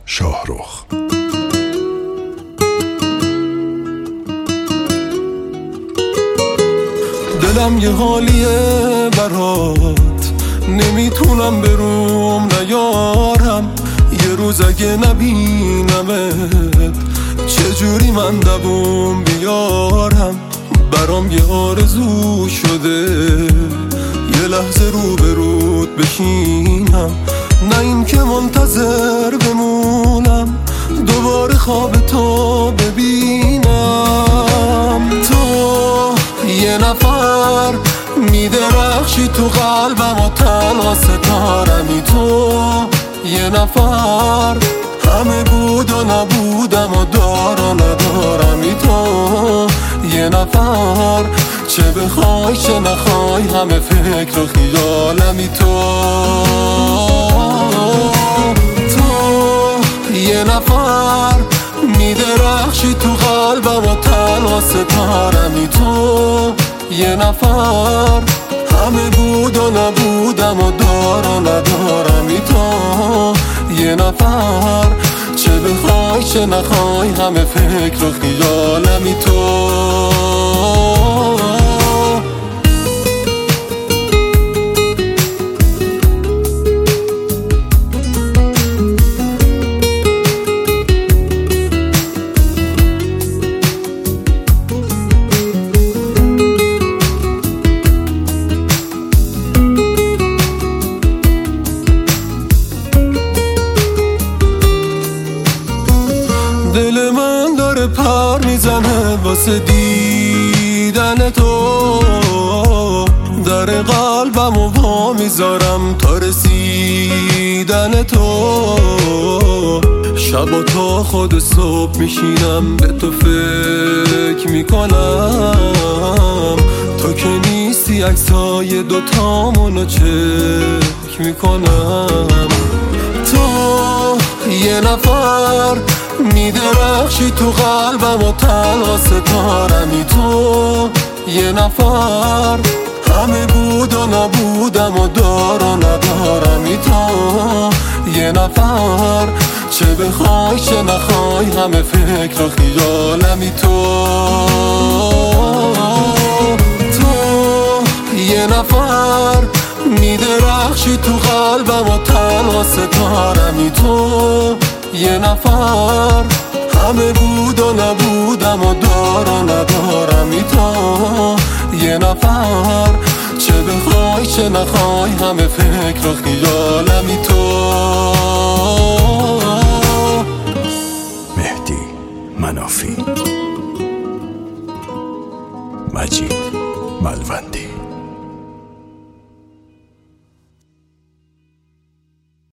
شاهرخ. دلم یه حالیه برات، نمیتونم بروم نیارم. یه روز اگه نبینمت چجوری من دووم بیارم؟ برام یه آرزو شده یه لحظه روبروت بشینم، نه این که منتظر بمونم دوباره خواب تو ببینم. تو یه نفر میدرخشی تو قلبم و تنها ستارمی. تو یه نفر همه بود و نبودم و دار و ندارمی. تو یه نفر چه بخوای چه نخوای همه فکر و خیالمی. تو یه نفر میدرخشی تو قلبم و تنها ستارمی. تو یه نفر همه بود و نبودم و دار و ندارمی. تو یه نفر چه بخوای چه نخوای همه فکر و خیالمی. تو دل من داره پر میزنه واسه دیدن تو، در قلبم و وا میذارم تا رسیدن تو. شب تا خود صبح میشینم به تو فکر میکنم، تو که نیستی عکسای دوتامونو چک میکنم. تو یه نفر میدرخشی تو قلبم و تنها ستارمی. تو یه نفر همه بود و نبودم و دار و ندارمی. تو یه نفر چه بخوای چه نخوای همه فکر و خیالمی. تو یه نفر میدرخشی تو قلبم و تنها ستارمی. تو یه نفر همه بود و نبودم و دار و ندارمی. تو یه نفر چه بخوای چه نخوای همه فکر و خیالمی. تو مهدی منافی، مجید ملوندی.